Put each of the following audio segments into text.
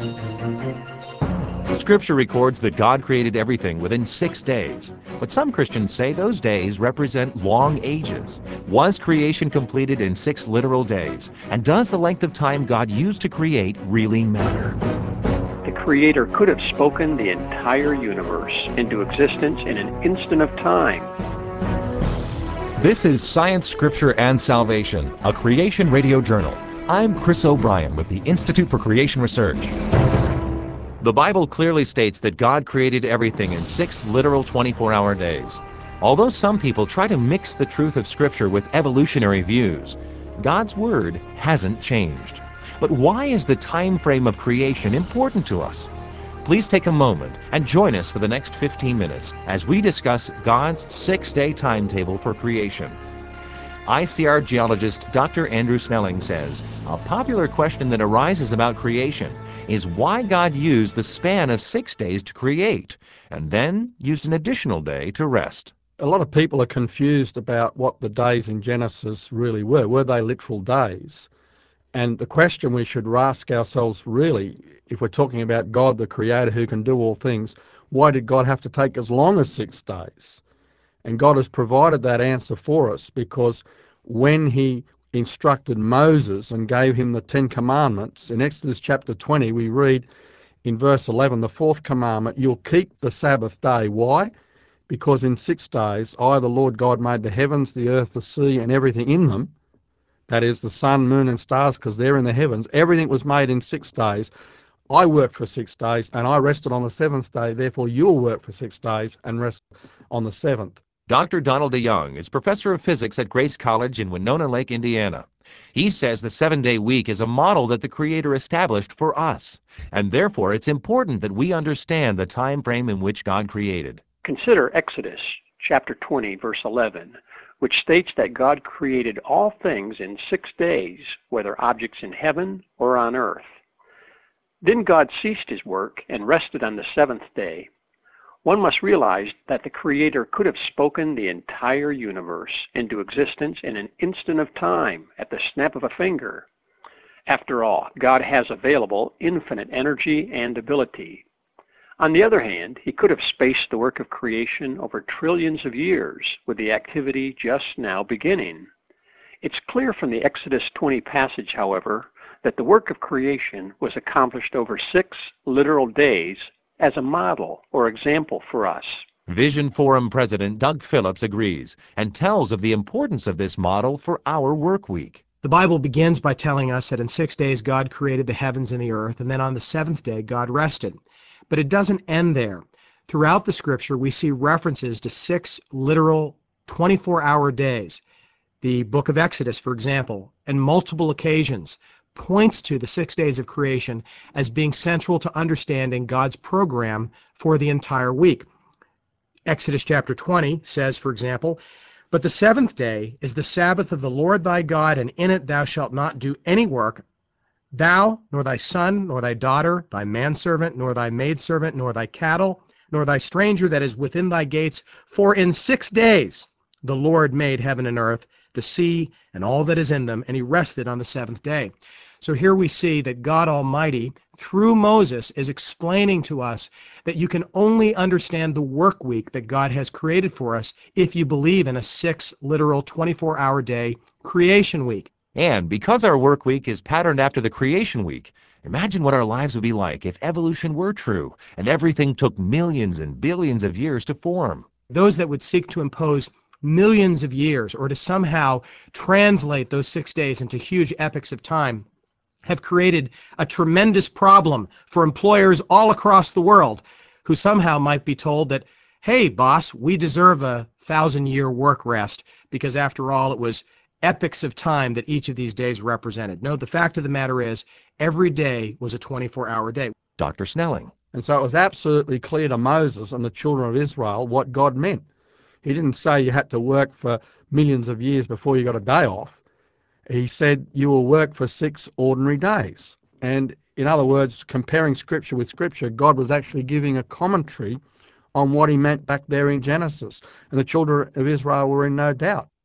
Scripture records that God created everything within 6 days, but some Christians say those days represent long ages. Was creation completed in 6 literal days? And does the length of time God used to create really matter? The Creator could have spoken the entire universe into existence in an instant of time. This is Science, Scripture, and Salvation, a Creation Radio Journal. I'm Chris O'Brien with the Institute for Creation Research. The Bible clearly states that God created everything in 6 literal 24-hour days. Although some people try to mix the truth of Scripture with evolutionary views, God's Word hasn't changed. But why is the time frame of creation important to us? Please take a moment and join us for the next 15 minutes as we discuss God's 6-day timetable for creation. ICR geologist Dr. Andrew Snelling says a popular question that arises about creation is why God used the span of 6 days to create and then used an additional day to rest. A lot of people are confused about what the days in Genesis really were. Were they literal days? And the question we should ask ourselves really, if we're talking about God the Creator who can do all things, why did God have to take as long as 6 days? And God has provided that answer for us because when he instructed Moses and gave him the 10 Commandments, in Exodus chapter 20 we read in verse 11, the 4th commandment, you'll keep the Sabbath day. Why? Because in 6 days I, the Lord God, made the heavens, the earth, the sea, and everything in them. That is the sun, moon, and stars, because they're in the heavens. Everything was made in 6 days. I worked for 6 days, and I rested on the 7th day. Therefore, you'll work for 6 days and rest on the 7th. Dr. Donald DeYoung is professor of physics at Grace College in Winona Lake, Indiana. He says the 7-day week is a model that the Creator established for us, and therefore it's important that we understand the time frame in which God created. Consider Exodus chapter 20, verse 11, which states that God created all things in 6 days, whether objects in heaven or on earth. Then God ceased his work and rested on the 7th day. One must realize that the Creator could have spoken the entire universe into existence in an instant of time, at the snap of a finger. After all, God has available infinite energy and ability. On the other hand, he could have spaced the work of creation over trillions of years, with the activity just now beginning. It's clear from the Exodus 20 passage, however, that the work of creation was accomplished over 6 literal days as a model or example for us. Vision Forum President Doug Phillips agrees and tells of the importance of this model for our work week. The Bible begins by telling us that in 6 days God created the heavens and the earth, and then on the 7th day God rested. But it doesn't end there. Throughout the Scripture we see references to 6 literal 24-hour days. The book of Exodus, for example, on multiple occasions points to the 6 days of creation as being central to understanding God's program for the entire week. Exodus chapter 20 says, for example, but the 7th day is the Sabbath of the Lord thy God, and in it thou shalt not do any work, thou, nor thy son, nor thy daughter, thy manservant, nor thy maidservant, nor thy cattle, nor thy stranger that is within thy gates. For in 6 days the Lord made heaven and earth, the sea, and all that is in them, and he rested on the 7th day. So here we see that God Almighty, through Moses, is explaining to us that you can only understand the work week that God has created for us if you believe in a 6 literal 24-hour day creation week. And because our work week is patterned after the creation week, imagine what our lives would be like if evolution were true and everything took millions and billions of years to form. Those that would seek to impose millions of years or to somehow translate those 6 days into huge epochs of time have created a tremendous problem for employers all across the world who somehow might be told that, hey, boss, we deserve a 1,000-year work rest because, after all, it was epochs of time that each of these days represented. No, the fact of the matter is every day was a 24-hour day. Dr. Snelling. And so it was absolutely clear to Moses and the children of Israel what God meant. He didn't say you had to work for millions of years before you got a day off. He said you will work for 6 ordinary days. And in other words, comparing Scripture with Scripture, God was actually giving a commentary on what he meant back there in Genesis. And the children of Israel were in no doubt.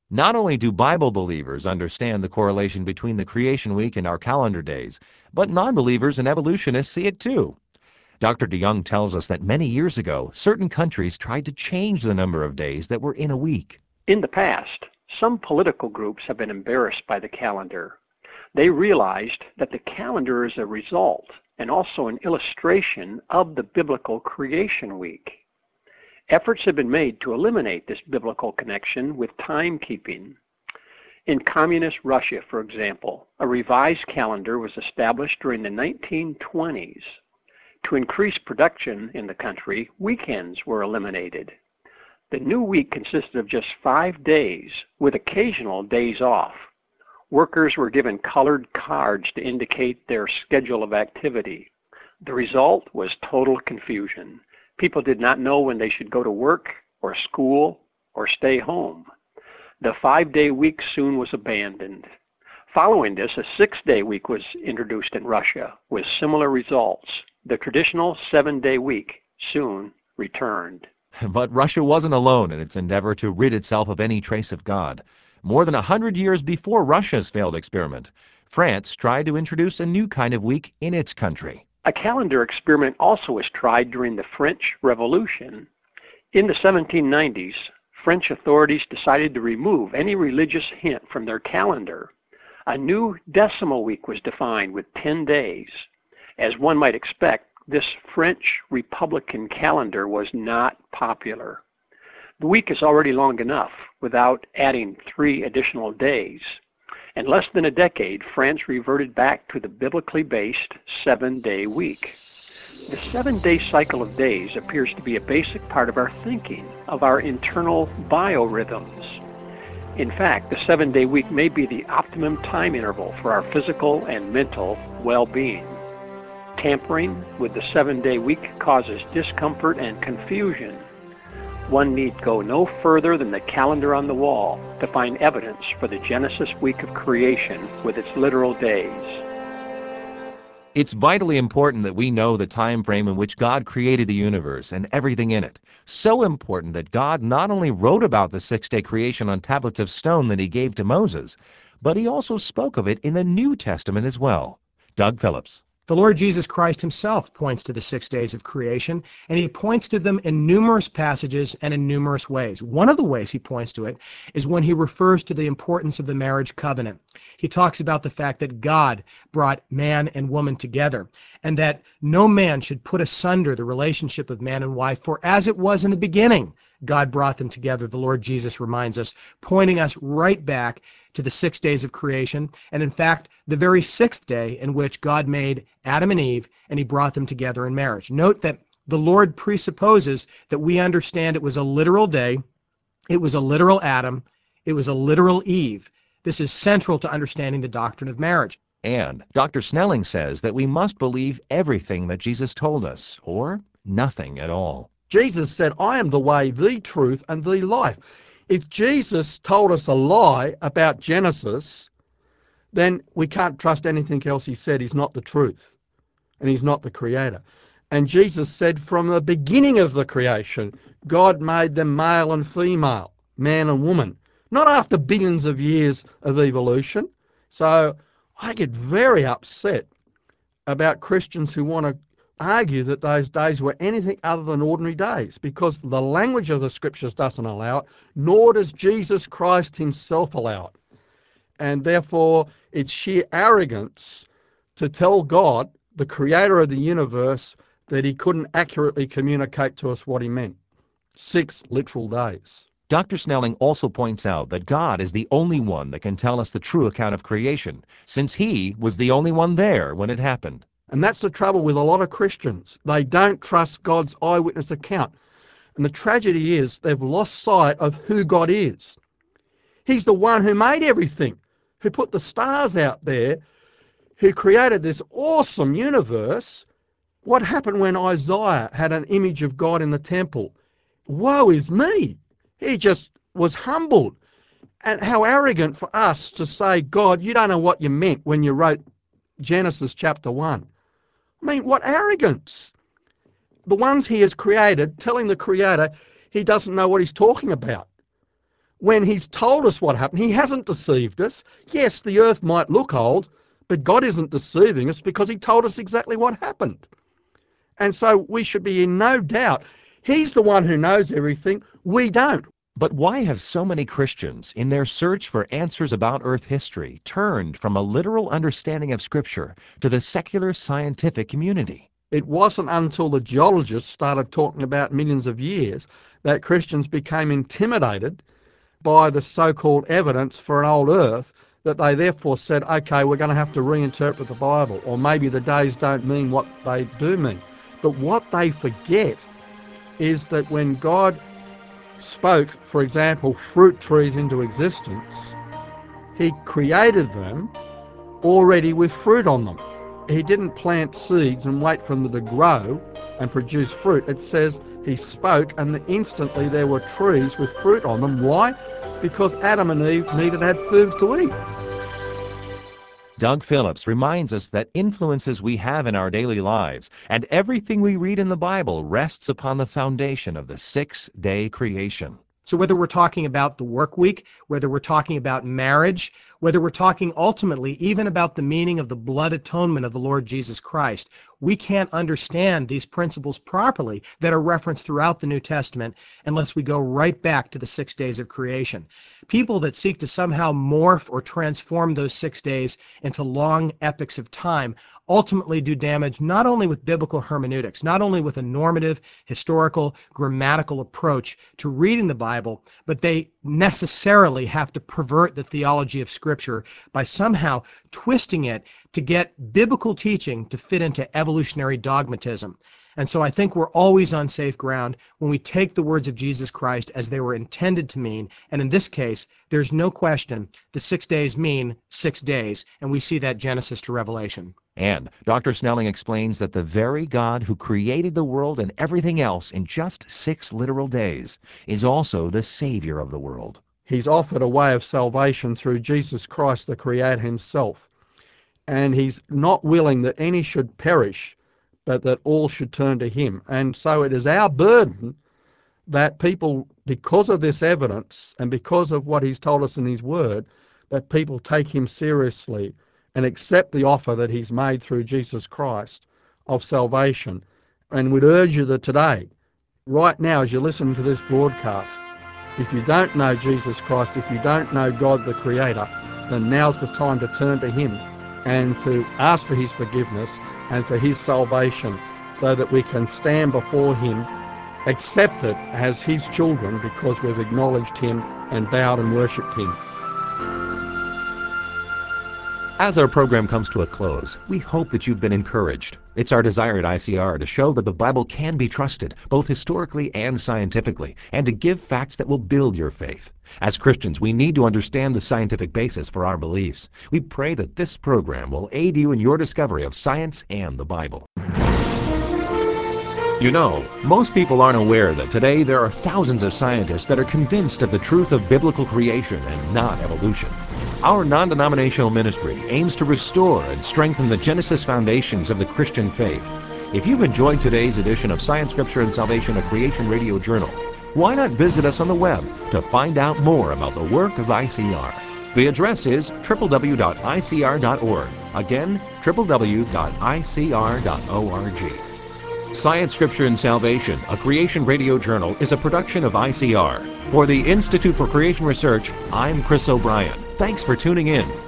Not only do Bible believers understand the correlation between the creation week and our calendar days, but non-believers and evolutionists see it too. Dr. DeYoung tells us that many years ago, certain countries tried to change the number of days that were in a week. In the past, some political groups have been embarrassed by the calendar. They realized that the calendar is a result and also an illustration of the biblical creation week. Efforts have been made to eliminate this biblical connection with timekeeping. In communist Russia, for example, a revised calendar was established during the 1920s. To increase production in the country, weekends were eliminated. The new week consisted of just 5 days, with occasional days off. Workers were given colored cards to indicate their schedule of activity. The result was total confusion. People did not know when they should go to work, or school, or stay home. The 5-day week soon was abandoned. Following this, a 6-day week was introduced in Russia, with similar results. The traditional 7-day week soon returned. But Russia wasn't alone in its endeavor to rid itself of any trace of God. More than 100 years before Russia's failed experiment, France tried to introduce a new kind of week in its country. A calendar experiment also was tried during the French Revolution. In the 1790s, French authorities decided to remove any religious hint from their calendar. A new decimal week was defined with 10 days. As one might expect, this French Republican calendar was not popular. The week is already long enough without adding 3 additional days. In less than a decade, France reverted back to the biblically based 7-day week. The 7-day cycle of days appears to be a basic part of our thinking, of our internal biorhythms. In fact, the 7-day week may be the optimum time interval for our physical and mental well-being. Tampering with the 7-day week causes discomfort and confusion. One need go no further than the calendar on the wall to find evidence for the Genesis week of creation with its literal days. It's vitally important that we know the time frame in which God created the universe and everything in it. So important that God not only wrote about the 6-day creation on tablets of stone that he gave to Moses, but he also spoke of it in the New Testament as well. Doug Phillips. The Lord Jesus Christ himself points to the 6 days of creation, and he points to them in numerous passages and in numerous ways. One of the ways he points to it is when he refers to the importance of the marriage covenant. He talks about the fact that God brought man and woman together, and that no man should put asunder the relationship of man and wife, for as it was in the beginning, God brought them together, the Lord Jesus reminds us, pointing us right back to the 6 days of creation, and in fact, the very 6th day in which God made Adam and Eve, and he brought them together in marriage. Note that the Lord presupposes that we understand it was a literal day, it was a literal Adam, it was a literal Eve. This is central to understanding the doctrine of marriage. And Dr. Snelling says that we must believe everything that Jesus told us, or nothing at all. Jesus said, I am the way, the truth, and the life. If Jesus told us a lie about Genesis, then we can't trust anything else he said. He's not the truth, and he's not the creator. And Jesus said from the beginning of the creation, God made them male and female, man and woman, not after billions of years of evolution. So I get very upset about Christians who want to argue that those days were anything other than ordinary days, because the language of the scriptures doesn't allow it, nor does Jesus Christ himself allow it. And therefore, it's sheer arrogance to tell God, the creator of the universe, that he couldn't accurately communicate to us what he meant. 6 literal days. Dr. Snelling also points out that God is the only one that can tell us the true account of creation, since he was the only one there when it happened. And that's the trouble with a lot of Christians. They don't trust God's eyewitness account. And the tragedy is they've lost sight of who God is. He's the one who made everything, who put the stars out there, who created this awesome universe. What happened when Isaiah had an image of God in the temple? Woe is me. He just was humbled. And how arrogant for us to say, God, you don't know what you meant when you wrote Genesis chapter 1. I mean, what arrogance. The ones he has created, telling the creator he doesn't know what he's talking about. when he's told us what happened. He hasn't deceived us. Yes, the earth might look old, but God isn't deceiving us because he told us exactly what happened. And so we should be in no doubt. He's the one who knows everything. We don't. But why have so many Christians, in their search for answers about Earth history, turned from a literal understanding of Scripture to the secular scientific community? It wasn't until the geologists started talking about millions of years that Christians became intimidated by the so-called evidence for an old Earth, that they therefore said, okay, we're going to have to reinterpret the Bible, or maybe the days don't mean what they do mean. But what they forget is that when God spoke, for example, fruit trees into existence, he created them already with fruit on them. He didn't plant seeds and wait for them to grow and produce fruit. It says he spoke and instantly there were trees with fruit on them. Why? Because Adam and Eve needed to have food to eat. Doug Phillips reminds us that influences we have in our daily lives and everything we read in the Bible rests upon the foundation of the six-day creation. So whether we're talking about the work week, whether we're talking about marriage, whether we're talking ultimately even about the meaning of the blood atonement of the Lord Jesus Christ, we can't understand these principles properly that are referenced throughout the New Testament unless we go right back to the 6 days of creation. People that seek to somehow morph or transform those 6 days into long epics of time ultimately do damage not only with biblical hermeneutics, not only with a normative, historical, grammatical approach to reading the Bible, but they necessarily have to pervert the theology of Scripture by somehow twisting it to get biblical teaching to fit into evolutionary dogmatism. And so I think we're always on safe ground when we take the words of Jesus Christ as they were intended to mean. And in this case, there's no question the 6 days mean 6 days. And we see that Genesis to Revelation. And Dr. Snelling explains that the very God who created the world and everything else in just 6 literal days is also the Savior of the world. He's offered a way of salvation through Jesus Christ, the Creator himself. And he's not willing that any should perish, but that all should turn to him. And so it is our burden that people, because of this evidence and because of what he's told us in his word, that people take him seriously and accept the offer that he's made through Jesus Christ of salvation. And we'd urge you that today, right now, as you listen to this broadcast, if you don't know Jesus Christ, if you don't know God the Creator, then now's the time to turn to him and to ask for his forgiveness and for his salvation, so that we can stand before him accepted as his children because we've acknowledged him and bowed and worshipped him. As our program comes to a close, we hope that you've been encouraged. It's our desire at ICR to show that the Bible can be trusted, both historically and scientifically, and to give facts that will build your faith. As Christians, we need to understand the scientific basis for our beliefs. We pray that this program will aid you in your discovery of science and the Bible. You know, most people aren't aware that today there are thousands of scientists that are convinced of the truth of biblical creation and not evolution. Our non-denominational ministry aims to restore and strengthen the Genesis foundations of the Christian faith. If you've enjoyed today's edition of Science, Scripture, and Salvation, a Creation Radio Journal, why not visit us on the web to find out more about the work of ICR? The address is www.icr.org. Again, www.icr.org. Science, Scripture, and Salvation, a Creation Radio Journal, is a production of ICR. For the Institute for Creation Research, I'm Chris O'Brien. Thanks for tuning in.